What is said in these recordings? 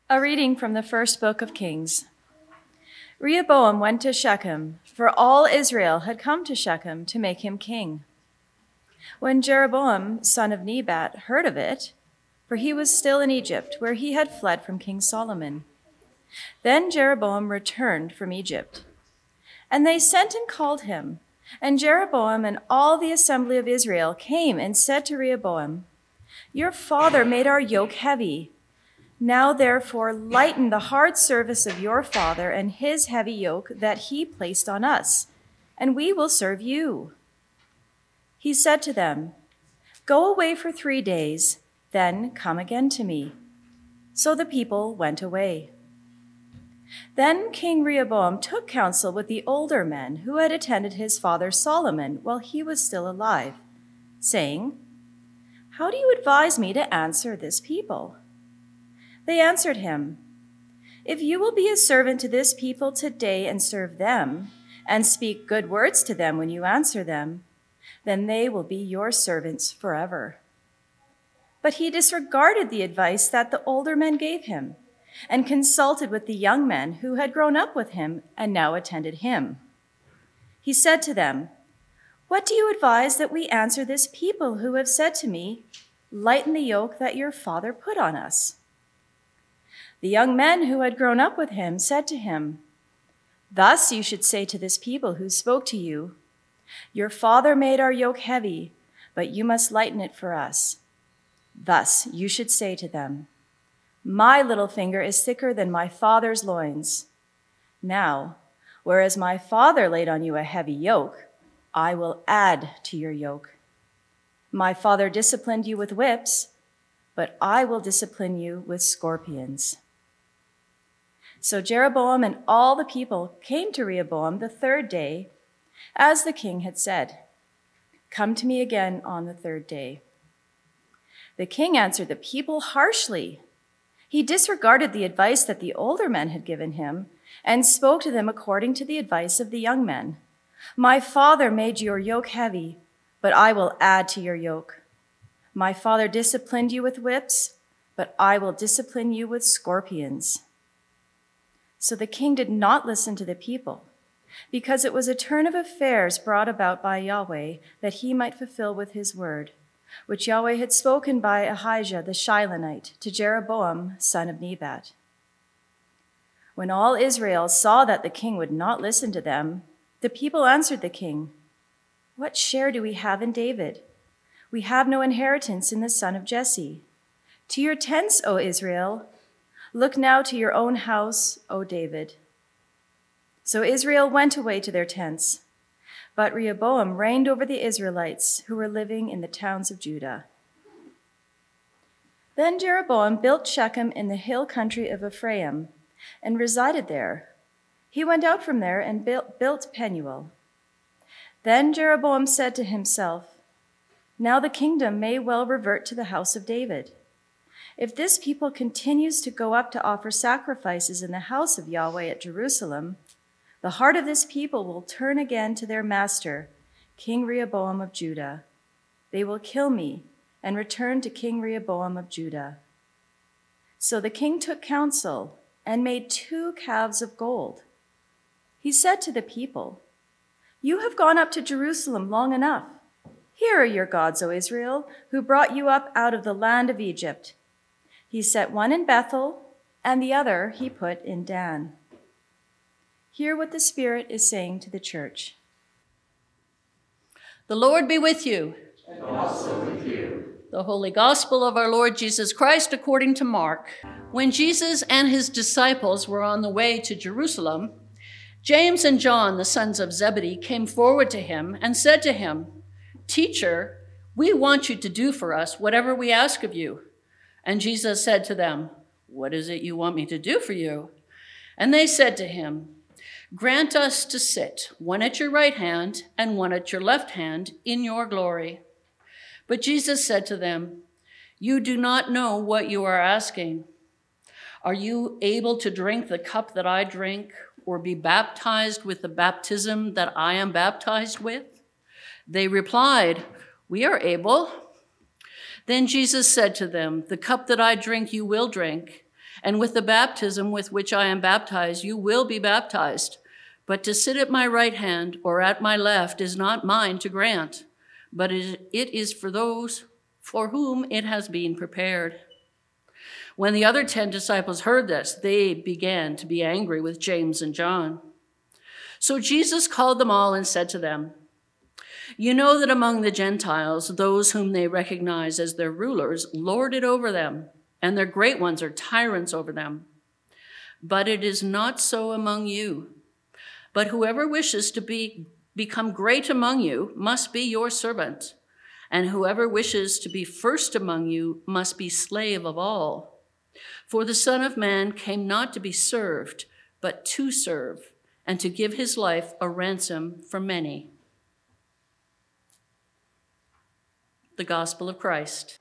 A reading from the first book of Kings. Rehoboam went to Shechem, for all Israel had come to Shechem to make him king. When Jeroboam, son of Nebat, heard of it, for he was still in Egypt, where he had fled from King Solomon. Then Jeroboam returned from Egypt. And they sent and called him. And Jeroboam and all the assembly of Israel came and said to Rehoboam, "Your father made our yoke heavy. Now, therefore, lighten the hard service of your father and his heavy yoke that he placed on us, and we will serve you." He said to them, "Go away for 3 days, then come again to me." So the people went away. Then King Rehoboam took counsel with the older men who had attended his father Solomon while he was still alive, saying, "How do you advise me to answer this people?" They answered him, "If you will be a servant to this people today and serve them, and speak good words to them when you answer them, then they will be your servants forever." But he disregarded the advice that the older men gave him, and consulted with the young men who had grown up with him and now attended him. He said to them, "What do you advise that we answer this people who have said to me, 'Lighten the yoke that your father put on us'?" The young men who had grown up with him said to him, "Thus you should say to this people who spoke to you, 'Your father made our yoke heavy, but you must lighten it for us.' Thus you should say to them, 'My little finger is thicker than my father's loins. Now, whereas my father laid on you a heavy yoke, I will add to your yoke. My father disciplined you with whips, but I will discipline you with scorpions." So Jeroboam and all the people came to Rehoboam the 3rd day, as the king had said, "Come to me again on the 3rd day." The king answered the people harshly. He disregarded the advice that the older men had given him and spoke to them according to the advice of the young men. "My father made your yoke heavy, but I will add to your yoke. My father disciplined you with whips, but I will discipline you with scorpions." So the king did not listen to the people, because it was a turn of affairs brought about by Yahweh that he might fulfill with his word, which Yahweh had spoken by Ahijah the Shilonite to Jeroboam, son of Nebat. When all Israel saw that the king would not listen to them, the people answered the king, "What share do we have in David? We have no inheritance in the son of Jesse. To your tents, O Israel! Look now to your own house, O David." So Israel went away to their tents, but Rehoboam reigned over the Israelites who were living in the towns of Judah. Then Jeroboam built Shechem in the hill country of Ephraim and resided there. He went out from there and built Penuel. Then Jeroboam said to himself, "Now the kingdom may well revert to the house of David. If this people continues to go up to offer sacrifices in the house of Yahweh at Jerusalem, the heart of this people will turn again to their master, King Rehoboam of Judah. They will kill me and return to King Rehoboam of Judah." So the king took counsel and made 2 calves of gold. He said to the people, "You have gone up to Jerusalem long enough. Here are your gods, O Israel, who brought you up out of the land of Egypt." He set one in Bethel, and the other he put in Dan. Hear what the Spirit is saying to the church. The Lord be with you. And also with you. The Holy Gospel of our Lord Jesus Christ according to Mark. When Jesus and his disciples were on the way to Jerusalem, James and John, the sons of Zebedee, came forward to him and said to him, "Teacher, we want you to do for us whatever we ask of you." And Jesus said to them, "What is it you want me to do for you?" And they said to him, "Grant us to sit, one at your right hand and one at your left hand, in your glory." But Jesus said to them, "You do not know what you are asking. Are you able to drink the cup that I drink, or be baptized with the baptism that I am baptized with?" They replied, "We are able." Then Jesus said to them, "The cup that I drink you will drink, And with the baptism with which I am baptized, you will be baptized. But to sit at my right hand or at my left is not mine to grant, but it is for those for whom it has been prepared." When the other 10 disciples heard this, they began to be angry with James and John. So Jesus called them all and said to them, "You know that among the Gentiles, those whom they recognize as their rulers lord it over them, and their great ones are tyrants over them. But it is not so among you. But whoever wishes to become great among you must be your servant, and whoever wishes to be first among you must be slave of all. For the Son of Man came not to be served, but to serve, and to give his life a ransom for many." The Gospel of Christ.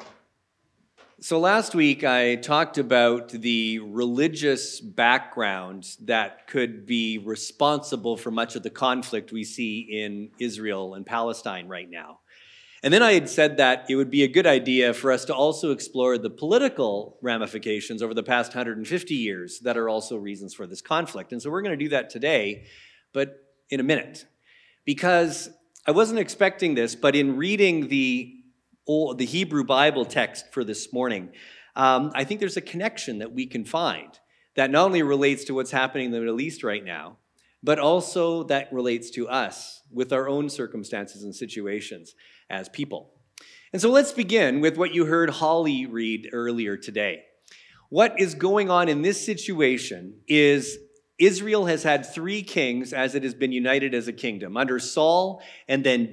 So last week I talked about the religious background that could be responsible for much of the conflict we see in Israel and Palestine right now. And then I had said that it would be a good idea for us to also explore the political ramifications over the past 150 years that are also reasons for this conflict. And so we're going to do that today, but in a minute. Because I wasn't expecting this, but in reading the Hebrew Bible text for this morning, I think there's a connection that we can find that not only relates to what's happening in the Middle East right now, but also that relates to us with our own circumstances and situations as people. And so let's begin with what you heard Holly read earlier today. What is going on in this situation is Israel has had 3 kings as it has been united as a kingdom, under Saul and then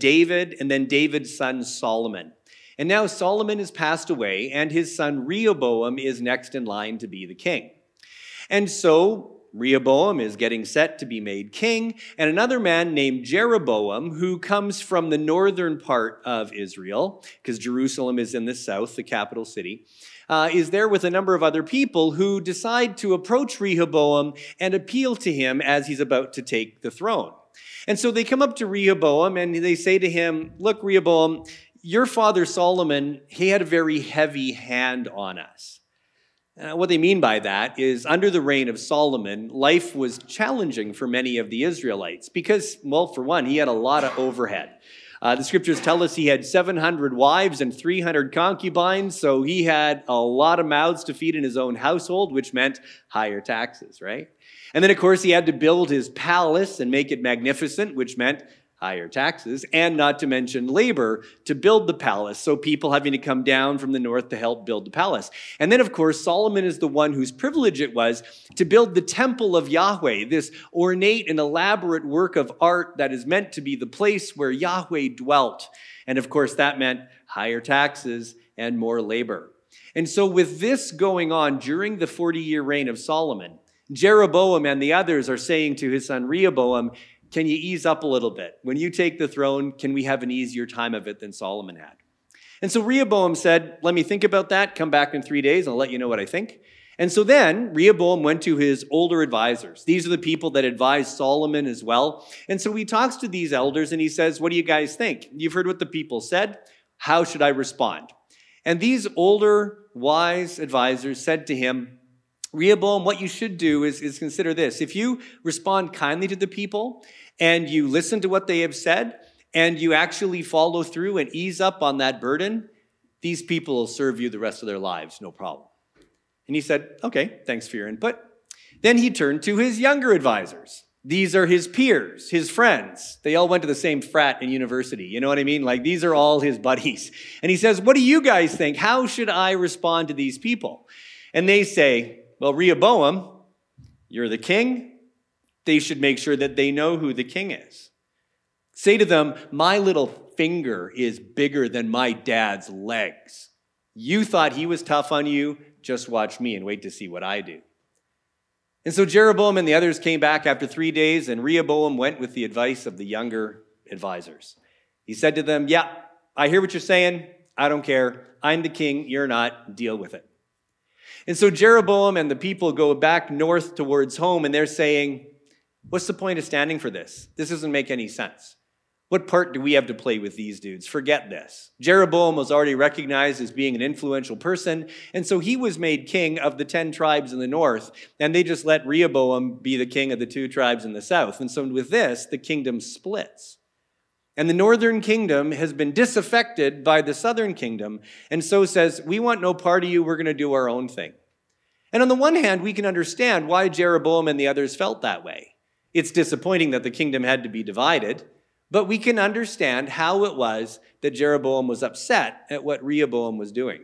David's son Solomon. And now Solomon has passed away, and his son Rehoboam is next in line to be the king. And so Rehoboam is getting set to be made king, and another man named Jeroboam, who comes from the northern part of Israel, because Jerusalem is in the south, the capital city, is there with a number of other people who decide to approach Rehoboam and appeal to him as he's about to take the throne. And so they come up to Rehoboam and they say to him, "Look, Rehoboam, your father Solomon, he had a very heavy hand on us." What they mean by that is under the reign of Solomon, life was challenging for many of the Israelites because, well, for one, he had a lot of overhead. The scriptures tell us he had 700 wives and 300 concubines, so he had a lot of mouths to feed in his own household, which meant higher taxes, right? And then, of course, he had to build his palace and make it magnificent, which meant higher taxes, and not to mention labor to build the palace, so people having to come down from the north to help build the palace. And then, of course, Solomon is the one whose privilege it was to build the temple of Yahweh, this ornate and elaborate work of art that is meant to be the place where Yahweh dwelt. And, of course, that meant higher taxes and more labor. And so with this going on during the 40-year reign of Solomon, Jeroboam and the others are saying to his son Rehoboam, "Can you ease up a little bit? When you take the throne, can we have an easier time of it than Solomon had?" And so Rehoboam said, "Let me think about that. Come back in 3 days. I'll let you know what I think." And so then Rehoboam went to his older advisors. These are the people that advised Solomon as well. And so he talks to these elders and he says, "What do you guys think? You've heard what the people said. How should I respond?" And these older, wise advisors said to him, "Rehoboam, what you should do is consider this. If you respond kindly to the people and you listen to what they have said and you actually follow through and ease up on that burden, these people will serve you the rest of their lives, no problem." And he said, "Okay, thanks for your input." Then he turned to his younger advisors. These are his peers, his friends. They all went to the same frat in university. You know what I mean? Like, these are all his buddies. And he says, "What do you guys think? How should I respond to these people?" And they say, "Well, Rehoboam, you're the king. They should make sure that they know who the king is. Say to them, 'My little finger is bigger than my dad's legs. You thought he was tough on you. Just watch me and wait to see what I do.'" And so Jeroboam and the others came back after 3 days, and Rehoboam went with the advice of the younger advisors. He said to them, "Yeah, I hear what you're saying. I don't care. I'm the king. You're not. Deal with it." And so Jeroboam and the people go back north towards home, and they're saying, "What's the point of standing for this? This doesn't make any sense. What part do we have to play with these dudes? Forget this. Jeroboam was already recognized as being an influential person, and so he was made king of the 10 tribes in the north, and they just let Rehoboam be the king of the 2 tribes in the south. And so with this, the kingdom splits. And the northern kingdom has been disaffected by the southern kingdom, and so says, we want no part of you, we're going to do our own thing. And on the one hand, we can understand why Jeroboam and the others felt that way. It's disappointing that the kingdom had to be divided, but we can understand how it was that Jeroboam was upset at what Rehoboam was doing.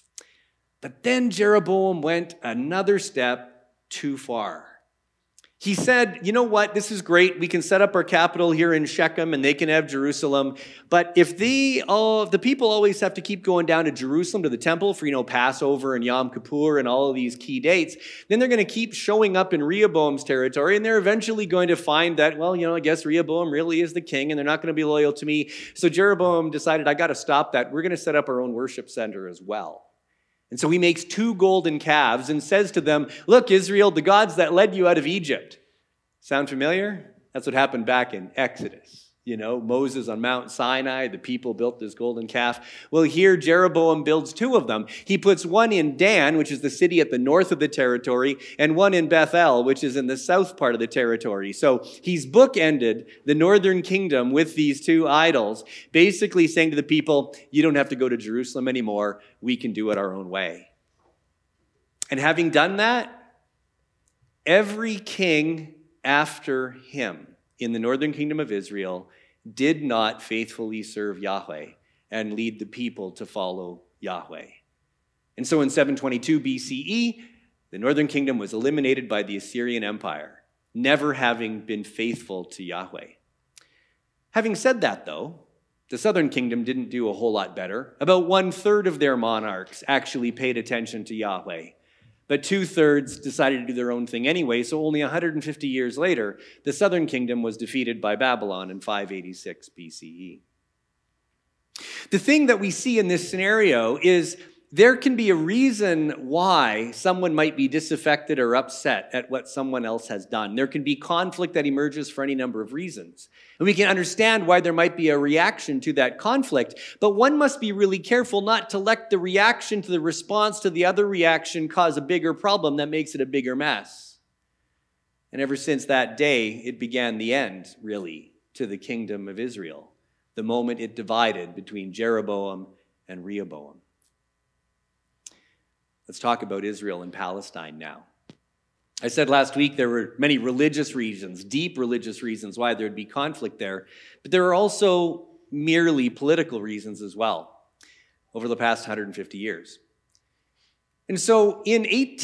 But then Jeroboam went another step too far. He said, you know what, this is great. We can set up our capital here in Shechem and they can have Jerusalem. But if the people always have to keep going down to Jerusalem to the temple for, Passover and Yom Kippur and all of these key dates, then they're going to keep showing up in Rehoboam's territory and they're eventually going to find that, I guess Rehoboam really is the king and they're not going to be loyal to me. So Jeroboam decided, I got to stop that. We're going to set up our own worship center as well. And so he makes 2 golden calves and says to them, look, Israel, the gods that led you out of Egypt. Sound familiar? That's what happened back in Exodus. Moses on Mount Sinai, the people built this golden calf. Well, here Jeroboam builds 2 of them. He puts one in Dan, which is the city at the north of the territory, and one in Bethel, which is in the south part of the territory. So he's bookended the northern kingdom with these 2 idols, basically saying to the people, you don't have to go to Jerusalem anymore. We can do it our own way. And having done that, every king after him in the northern kingdom of Israel did not faithfully serve Yahweh and lead the people to follow Yahweh. And so in 722 BCE, the northern kingdom was eliminated by the Assyrian Empire, never having been faithful to Yahweh. Having said that, though, the southern kingdom didn't do a whole lot better. About 1/3 of their monarchs actually paid attention to Yahweh. But 2/3 decided to do their own thing anyway, so only 150 years later, the southern kingdom was defeated by Babylon in 586 BCE. The thing that we see in this scenario is there can be a reason why someone might be disaffected or upset at what someone else has done. There can be conflict that emerges for any number of reasons. And we can understand why there might be a reaction to that conflict, but one must be really careful not to let the reaction to the response to the other reaction cause a bigger problem that makes it a bigger mess. And ever since that day, it began the end, really, to the kingdom of Israel, the moment it divided between Jeroboam and Rehoboam. Let's talk about Israel and Palestine now. I said last week there were many religious reasons, deep religious reasons why there would be conflict there, but there are also merely political reasons as well over the past 150 years. And so in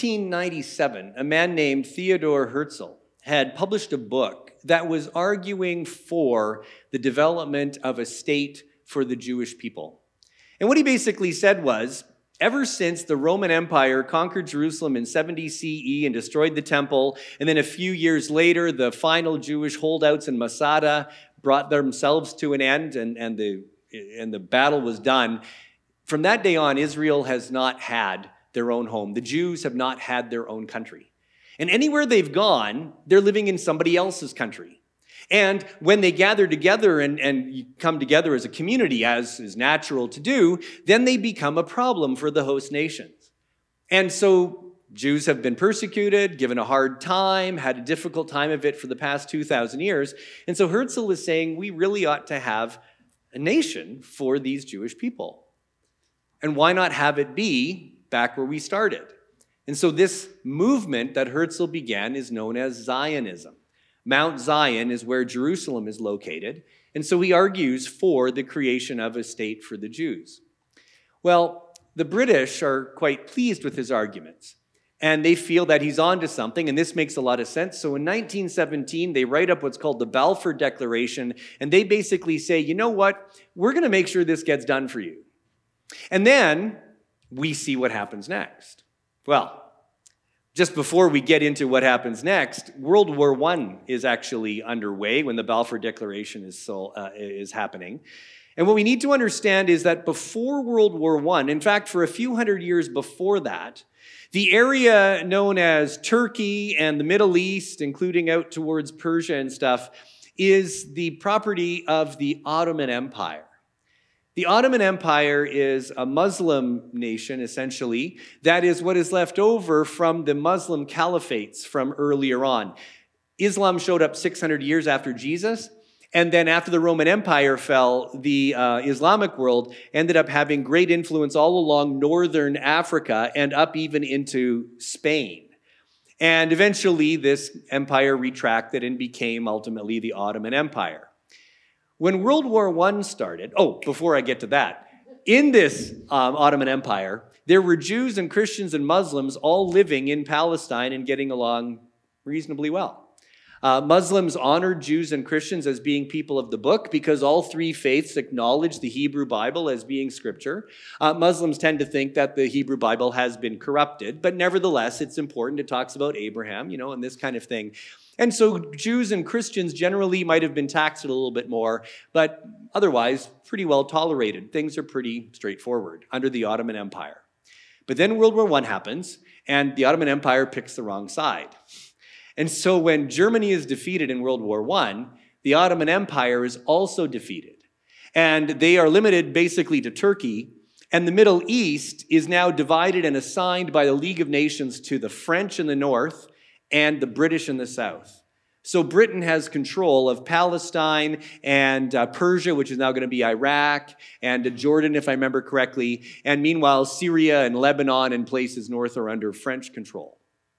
1897, a man named Theodor Herzl had published a book that was arguing for the development of a state for the Jewish people. And what he basically said was, ever since the Roman Empire conquered Jerusalem in 70 CE and destroyed the temple, and then a few years later, the final Jewish holdouts in Masada brought themselves to an end, and the battle was done. From that day on, Israel has not had their own home. The Jews have not had their own country. And anywhere they've gone, they're living in somebody else's country. And when they gather together and come together as a community, as is natural to do, then they become a problem for the host nations. And so Jews have been persecuted, given a hard time, had a difficult time of it for the past 2,000 years. And so Herzl is saying we really ought to have a nation for these Jewish people. And why not have it be back where we started? And so this movement that Herzl began is known as Zionism. Mount Zion is where Jerusalem is located, and so he argues for the creation of a state for the Jews. Well, the British are quite pleased with his arguments, and they feel that he's onto something, and this makes a lot of sense. So in 1917, they write up what's called the Balfour Declaration, and they basically say, you know what, we're going to make sure this gets done for you. And then we see what happens next. Well, just before we get into what happens next, World War I is actually underway when the Balfour Declaration is happening. And what we need to understand is that before World War I, in fact, for a few hundred years before that, the area known as Turkey and the Middle East, including out towards Persia and stuff, is the property of the Ottoman Empire. The Ottoman Empire is a Muslim nation, essentially. That is what is left over from the Muslim caliphates from earlier on. Islam showed up 600 years after Jesus, and then after the Roman Empire fell, the Islamic world ended up having great influence all along northern Africa and up even into Spain. And eventually, this empire retracted and became ultimately the Ottoman Empire. When World War I started, before I get to that, in this Ottoman Empire, there were Jews and Christians and Muslims all living in Palestine and getting along reasonably well. Muslims honored Jews and Christians as being people of the book because all three faiths acknowledge the Hebrew Bible as being scripture. Muslims tend to think that the Hebrew Bible has been corrupted, but nevertheless, it's important. It talks about Abraham, and this kind of thing. And so Jews and Christians generally might have been taxed a little bit more, but otherwise pretty well tolerated. Things are pretty straightforward under the Ottoman Empire. But then World War I happens, and the Ottoman Empire picks the wrong side. And so when Germany is defeated in World War I, the Ottoman Empire is also defeated. And they are limited basically to Turkey, and the Middle East is now divided and assigned by the League of Nations to the French in the north and the British in the south. So Britain has control of Palestine and Persia, which is now going to be Iraq, and Jordan, if I remember correctly. And meanwhile, Syria and Lebanon and places north are under French control.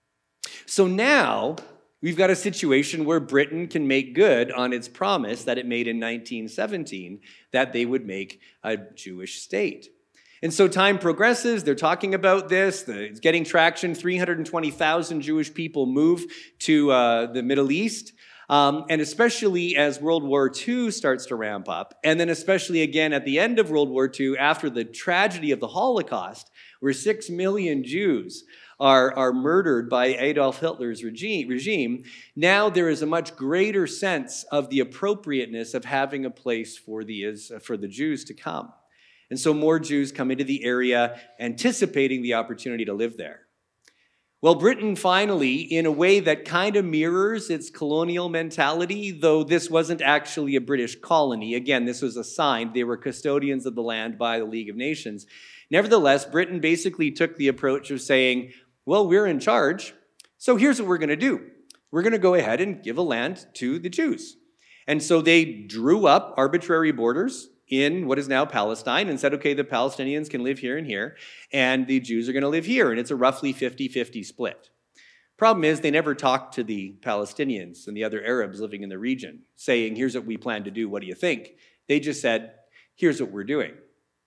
So now we've got a situation where Britain can make good on its promise that it made in 1917 that they would make a Jewish state. And so time progresses, they're talking about this, it's getting traction, 320,000 Jewish people move to the Middle East, and especially as World War II starts to ramp up, and then especially again at the end of World War II, after the tragedy of the Holocaust, where 6 million Jews are murdered by Adolf Hitler's regime, now there is a much greater sense of the appropriateness of having a place for the Jews to come. And so more Jews come into the area, anticipating the opportunity to live there. Well, Britain finally, in a way that kind of mirrors its colonial mentality, though this wasn't actually a British colony. Again, this was assigned. They were custodians of the land by the League of Nations. Nevertheless, Britain basically took the approach of saying, well, we're in charge, so here's what we're going to do. We're going to go ahead and give a land to the Jews. And so they drew up arbitrary borders in what is now Palestine and said, okay, the Palestinians can live here and here, and the Jews are going to live here, and it's a roughly 50-50 split. Problem is, they never talked to the Palestinians and the other Arabs living in the region, saying, here's what we plan to do, what do you think? They just said, here's what we're doing.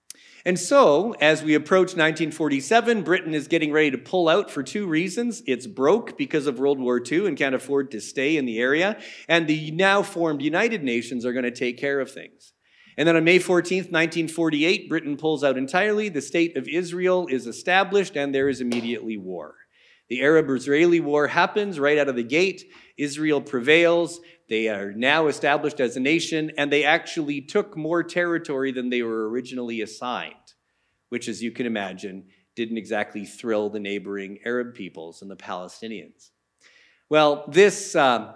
And so, as we approach 1947, Britain is getting ready to pull out for two reasons. It's broke because of World War II and can't afford to stay in the area, and the now formed United Nations are going to take care of things. And then on May 14th, 1948, Britain pulls out entirely. The state of Israel is established, and there is immediately war. The Arab-Israeli war happens right out of the gate. Israel prevails. They are now established as a nation, and they actually took more territory than they were originally assigned, which, as you can imagine, didn't exactly thrill the neighboring Arab peoples and the Palestinians. Well, this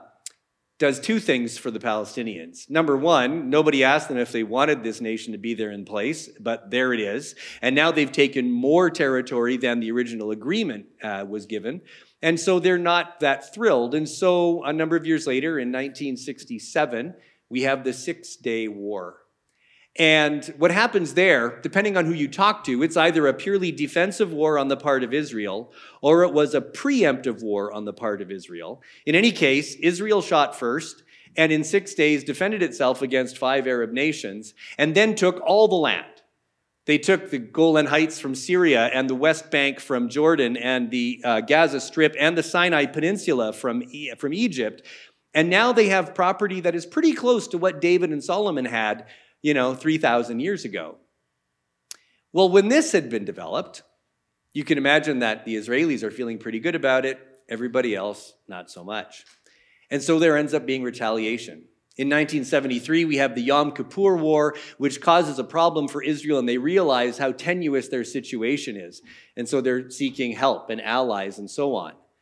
does two things for the Palestinians. Number one, nobody asked them if they wanted this nation to be there in place, but there it is. And now they've taken more territory than the original agreement was given. And so they're not that thrilled. And so a number of years later, in 1967, we have the 6-Day War. And what happens there, depending on who you talk to, it's either a purely defensive war on the part of Israel, or it was a preemptive war on the part of Israel. In any case, Israel shot first, and in 6 days defended itself against 5 Arab nations, and then took all the land. They took the Golan Heights from Syria, and the West Bank from Jordan, and the Gaza Strip, and the Sinai Peninsula from Egypt. And now they have property that is pretty close to what David and Solomon had 3,000 years ago. Well, when this had been developed, you can imagine that the Israelis are feeling pretty good about it. Everybody else, not so much. And so there ends up being retaliation. In 1973, we have the Yom Kippur War, which causes a problem for Israel, and they realize how tenuous their situation is. And so they're seeking help and allies and so on.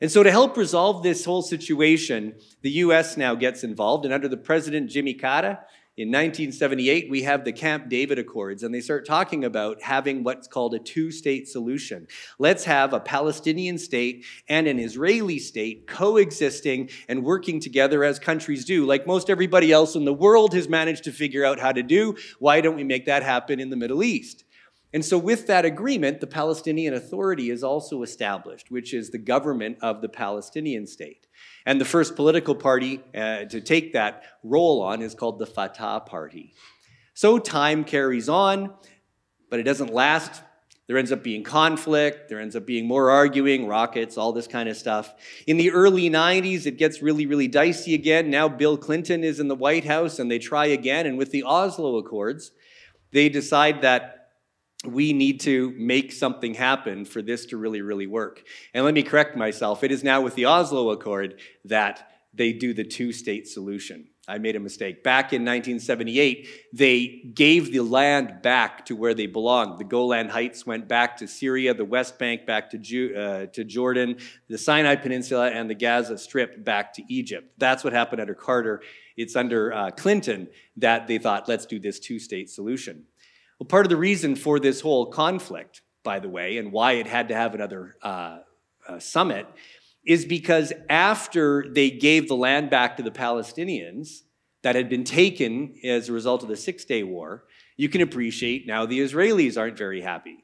And so to help resolve this whole situation, the U.S. now gets involved. And under the President Jimmy Carter, in 1978, we have the Camp David Accords, and they start talking about having what's called a two-state solution. Let's have a Palestinian state and an Israeli state coexisting and working together as countries do, like most everybody else in the world has managed to figure out how to do. Why don't we make that happen in the Middle East? And so with that agreement, the Palestinian Authority is also established, which is the government of the Palestinian state. And the first political party to take that role on is called the Fatah Party. So time carries on, but it doesn't last. There ends up being conflict. There ends up being more arguing, rockets, all this kind of stuff. In the early 90s, it gets really, really dicey again. Now Bill Clinton is in the White House, and they try again. And with the Oslo Accords, they decide that we need to make something happen for this to really, really work. And let me correct myself. It is now with the Oslo Accord that they do the two-state solution. I made a mistake. Back in 1978, they gave the land back to where they belonged. The Golan Heights went back to Syria, the West Bank back to Jordan, the Sinai Peninsula and the Gaza Strip back to Egypt. That's what happened under Carter. It's under Clinton that they thought, let's do this two-state solution. Well, part of the reason for this whole conflict, by the way, and why it had to have another summit, is because after they gave the land back to the Palestinians that had been taken as a result of the Six-Day War, you can appreciate now the Israelis aren't very happy.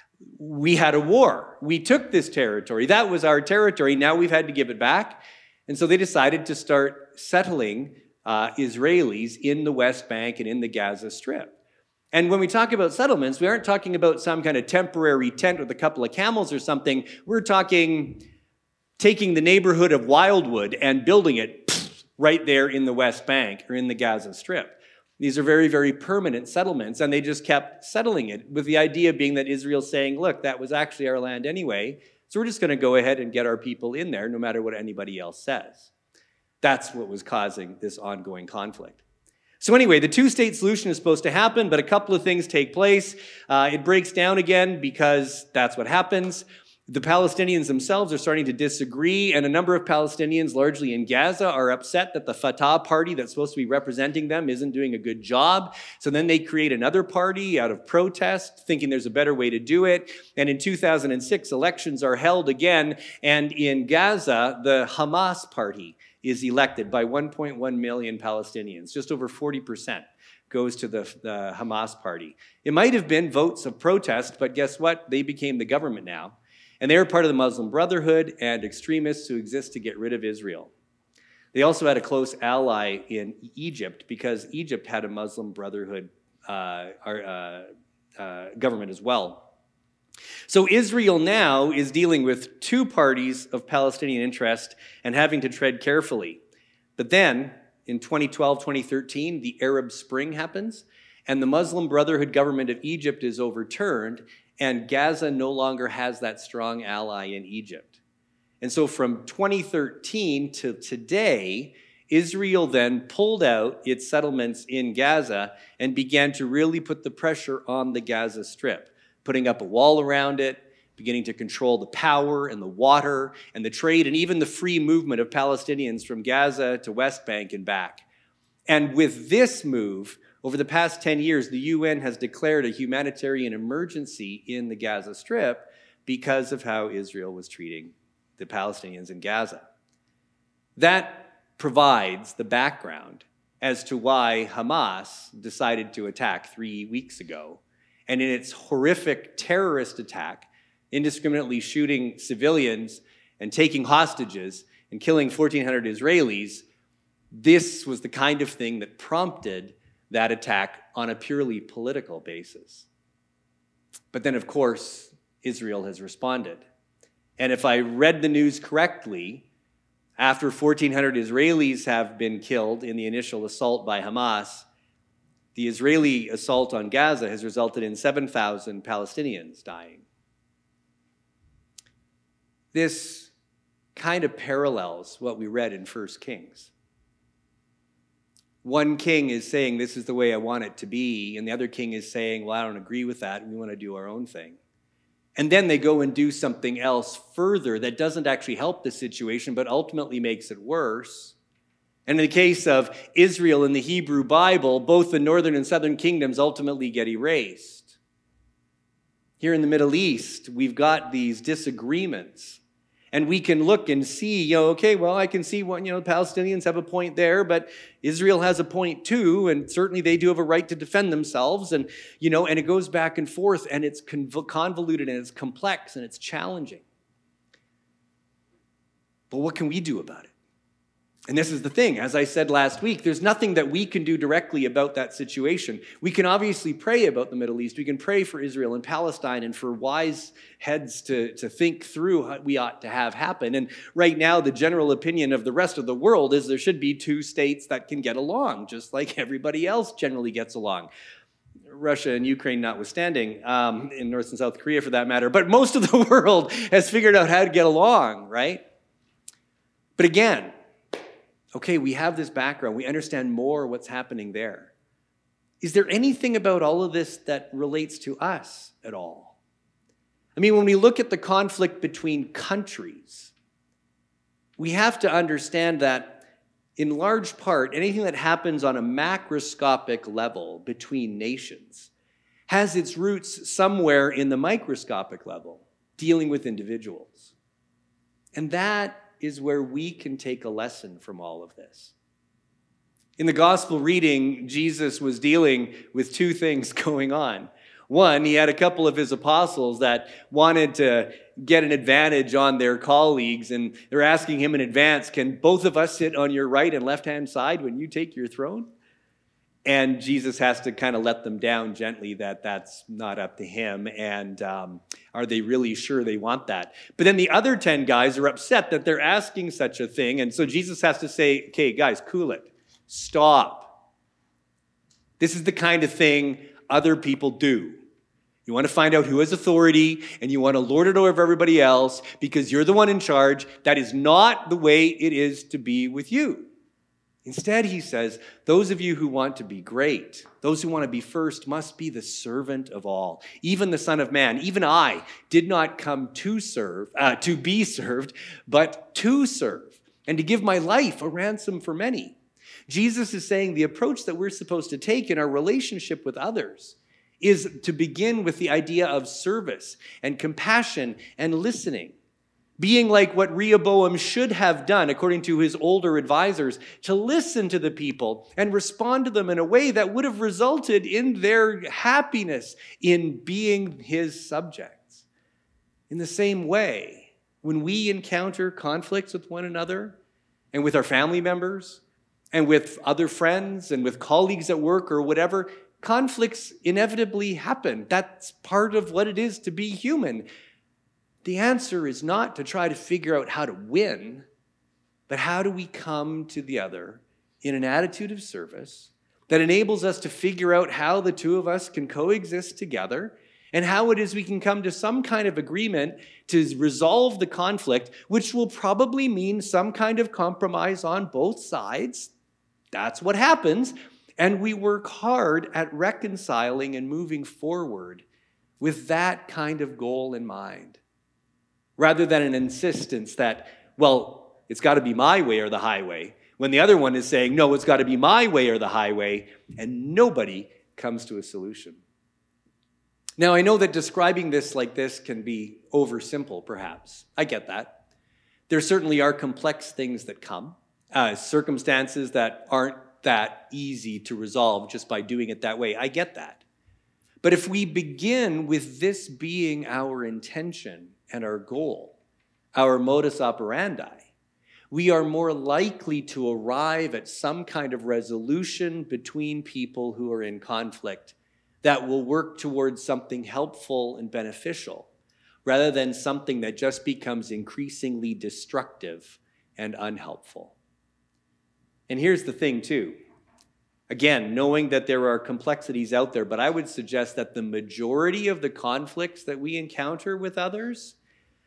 We had a war. We took this territory. That was our territory. Now we've had to give it back. And so they decided to start settling Israelis in the West Bank and in the Gaza Strip. And when we talk about settlements, we aren't talking about some kind of temporary tent with a couple of camels or something. We're talking taking the neighborhood of Wildwood and building it right there in the West Bank or in the Gaza Strip. These are very, very permanent settlements, and they just kept settling it with the idea being that Israel's saying, look, that was actually our land anyway, so we're just going to go ahead and get our people in there no matter what anybody else says. That's what was causing this ongoing conflict. So anyway, the two-state solution is supposed to happen, but a couple of things take place. It breaks down again because that's what happens. The Palestinians themselves are starting to disagree, and a number of Palestinians, largely in Gaza, are upset that the Fatah party that's supposed to be representing them isn't doing a good job. So then they create another party out of protest, thinking there's a better way to do it. And in 2006, elections are held again, and in Gaza, the Hamas party is elected by 1.1 million Palestinians. Just over 40% goes to the Hamas party. It might have been votes of protest, but guess what? They became the government now. And they are part of the Muslim Brotherhood and extremists who exist to get rid of Israel. They also had a close ally in Egypt because Egypt had a Muslim Brotherhood government as well. So Israel now is dealing with two parties of Palestinian interest and having to tread carefully. But then, in 2012, 2013, the Arab Spring happens, and the Muslim Brotherhood government of Egypt is overturned, and Gaza no longer has that strong ally in Egypt. And so from 2013 to today, Israel then pulled out its settlements in Gaza and began to really put the pressure on the Gaza Strip, putting up a wall around it, beginning to control the power and the water and the trade and even the free movement of Palestinians from Gaza to West Bank and back. And with this move, over the past 10 years, the UN has declared a humanitarian emergency in the Gaza Strip because of how Israel was treating the Palestinians in Gaza. That provides the background as to why Hamas decided to attack 3 weeks ago. And in its horrific terrorist attack, indiscriminately shooting civilians and taking hostages and killing 1,400 Israelis, this was the kind of thing that prompted that attack on a purely political basis. But then, of course, Israel has responded. And if I read the news correctly, after 1,400 Israelis have been killed in the initial assault by Hamas, the Israeli assault on Gaza has resulted in 7,000 Palestinians dying. This kind of parallels what we read in 1 Kings. One king is saying, this is the way I want it to be, and the other king is saying, well, I don't agree with that, we want to do our own thing. And then they go and do something else further that doesn't actually help the situation, but ultimately makes it worse. And in the case of Israel in the Hebrew Bible, both the northern and southern kingdoms ultimately get erased. Here in the Middle East, we've got these disagreements. And we can look and see, okay, well, I can see what, the Palestinians have a point there, but Israel has a point too, and certainly they do have a right to defend themselves. And, and it goes back and forth, and it's convoluted, and it's complex, and it's challenging. But what can we do about it? And this is the thing, as I said last week, there's nothing that we can do directly about that situation. We can obviously pray about the Middle East. We can pray for Israel and Palestine and for wise heads to think through what we ought to have happen. And right now, the general opinion of the rest of the world is there should be two states that can get along, just like everybody else generally gets along. Russia and Ukraine notwithstanding, in North and South Korea for that matter. But most of the world has figured out how to get along, right? But again, okay, we have this background. We understand more what's happening there. Is there anything about all of this that relates to us at all? I mean, when we look at the conflict between countries, we have to understand that in large part, anything that happens on a macroscopic level between nations has its roots somewhere in the microscopic level, dealing with individuals. And that is where we can take a lesson from all of this. In the gospel reading, Jesus was dealing with two things going on. One, he had a couple of his apostles that wanted to get an advantage on their colleagues, and they're asking him in advance, can both of us sit on your right and left-hand side when you take your throne? And Jesus has to kind of let them down gently that that's not up to him. And are they really sure they want that? But then the other 10 guys are upset that they're asking such a thing. And so Jesus has to say, okay, guys, cool it. Stop. This is the kind of thing other people do. You want to find out who has authority, and you want to lord it over everybody else because you're the one in charge. That is not the way it is to be with you. Instead, he says, those of you who want to be great, those who want to be first, must be the servant of all. Even the Son of Man, even I, did not come to be served, but to serve, and to give my life a ransom for many. Jesus is saying the approach that we're supposed to take in our relationship with others is to begin with the idea of service and compassion and listening. Being like what Rehoboam should have done, according to his older advisors, to listen to the people and respond to them in a way that would have resulted in their happiness in being his subjects. In the same way, when we encounter conflicts with one another and with our family members and with other friends and with colleagues at work or whatever, conflicts inevitably happen. That's part of what it is to be human. The answer is not to try to figure out how to win, but how do we come to the other in an attitude of service that enables us to figure out how the two of us can coexist together and how it is we can come to some kind of agreement to resolve the conflict, which will probably mean some kind of compromise on both sides. That's what happens. And we work hard at reconciling and moving forward with that kind of goal in mind, rather than an insistence that, well, it's got to be my way or the highway, when the other one is saying, no, it's got to be my way or the highway, and nobody comes to a solution. Now, I know that describing this like this can be oversimple, perhaps. I get that. There certainly are complex things that come, circumstances that aren't that easy to resolve just by doing it that way. I get that. But if we begin with this being our intention and our goal, our modus operandi, we are more likely to arrive at some kind of resolution between people who are in conflict that will work towards something helpful and beneficial, rather than something that just becomes increasingly destructive and unhelpful. And here's the thing, too. Again, knowing that there are complexities out there, but I would suggest that the majority of the conflicts that we encounter with others,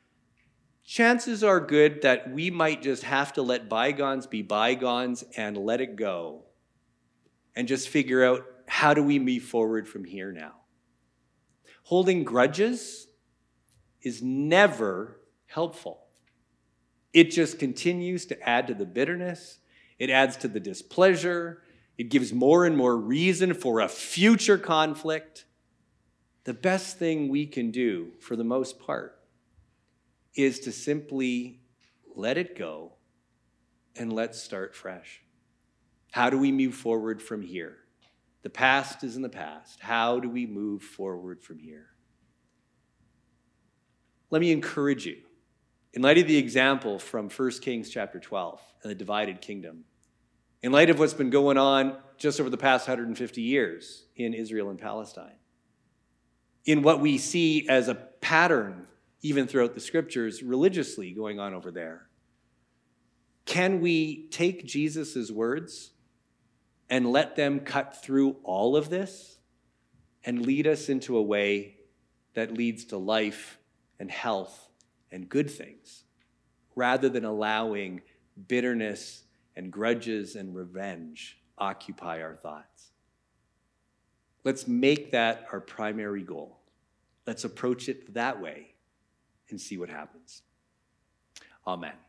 chances are good that we might just have to let bygones be bygones and let it go and just figure out how do we move forward from here now. Holding grudges, is never helpful. It just continues to add to the bitterness. It adds to the displeasure. It gives more and more reason for a future conflict. The best thing we can do, for the most part, is to simply let it go and let's start fresh. How do we move forward from here? The past is in the past. How do we move forward from here? Let me encourage you, in light of the example from 1 Kings chapter 12 and the divided kingdom, in light of what's been going on just over the past 150 years in Israel and Palestine, in what we see as a pattern, even throughout the scriptures, religiously going on over there, can we take Jesus' words and let them cut through all of this and lead us into a way that leads to life and health and good things, rather than allowing bitterness and grudges and revenge occupy our thoughts? Let's make that our primary goal. Let's approach it that way and see what happens. Amen.